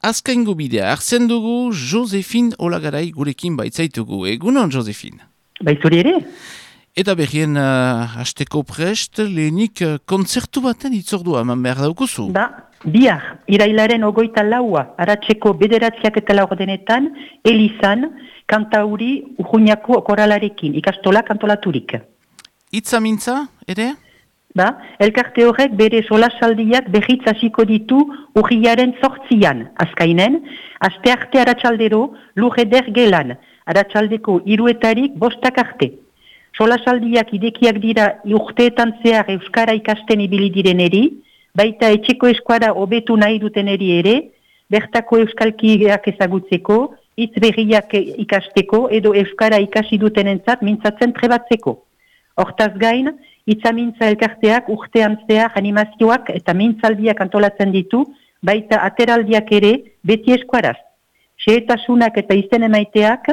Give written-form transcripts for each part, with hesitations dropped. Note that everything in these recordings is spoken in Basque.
azkaingo bidea hartzen dugu Josefin Olagarai gurekin baitzaitugu. Egunon, Josefin? Baizuri ere? Eta berrien hasteko prest, lehenik kontzertu baten itzordua eman behar daukuzu. Bihar, irailaren 24 aratseko 9:00 denetan, Elizan, kantauri Urruñako koralarekin, ikastola kantolaturik. Itza mintza, ere? Elkarte horrek bere solasaldiak berriz hasiko ditu urriaren 8 azkainen, astearte aratsaldero Lurreder gelan, aratsaldeko 3:00 5 arte. Solasaldiak idekiak dira urteetan zehar euskara ikasten ibili direneri, baita etxeko eskuara hobetu nahi duteneri ere, bertako euskalkiak ezagutzeko, hitz berriak ikasteko edo euskara ikasi dutenentzat mintzatzen trebatzeko. Hortaz gain, itzamintza elkarteak urtean zehar animazioak eta mintzaldiak antolatzen ditu, baita ateraldiak ere beti eskuaraz. Xehetasunak eta izen emaiteak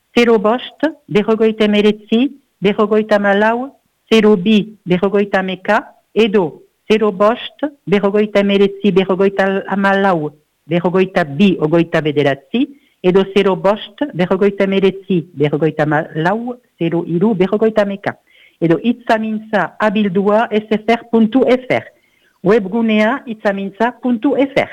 05 49 54 02 51 edo 05 49 54 02 29 edo 05 49 54 03 51 edo itzamintza abildua sfr.fr, webgunea itzamintza.fr.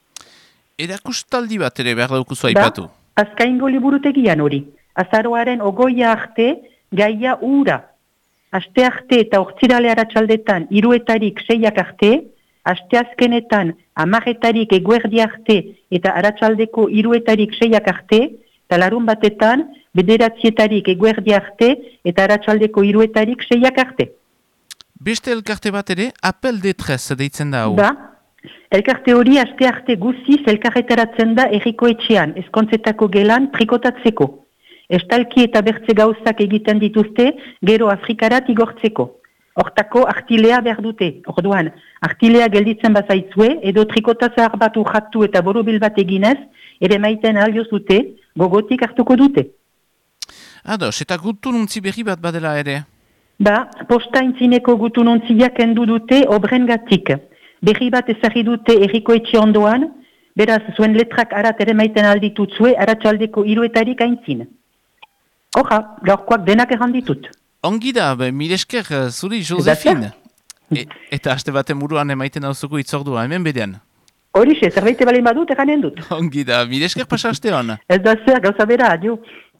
Erakustaldi bat ere behar daukuzu aipatu? Azkaingo liburutegian hori. Azaroaren 20 arte gaia ura. Aste arte eta ortzirale aratsaldetan 3:00 6 arte, aste azkenetan 10:00 eguerdi arte eta aratsaldeko 3:00 6 arte, eta larun batetan 9:00 eguerdi arte eta aratsaldeko 3:00 6 arte. Beste elkarte bat ere, apel detrez deitzen da hau. Elkarte hori aste arte guziz elkarretaratzen da herriko etxean, ezkontzetako gelan trikotatzeko. Estalki eta bertze gauzak egiten dituzte, gero Afrikarat igortzeko. Hortako artilea behar dute. Orduan, artilea gelditzen bazaitzue, edo trikotazar bat urratu eta borobil bat eginez, ere maiten aliozute, gogotik hartuko dute. Ados, eta gutununtzi berri bat badela ere? Posta intzineko gutununtziak kendu dute obrengatik. Berri bat ezagri dute herriko etxe ondoan, beraz zuen letrak arat ere maiten alditutzue, aratsaldeko 3:00 aintzin. Gaurkoak denak erranditut. Ongi da, milesker zuri, Josefin. Eta haste baten buruan emaiten hauzuko itzordua, hemen bedean. Horixe, zerbaite balen badut, erranen dut. Ongi da, milesker pasa haste hon. Ez da zer, gauza bera, adio.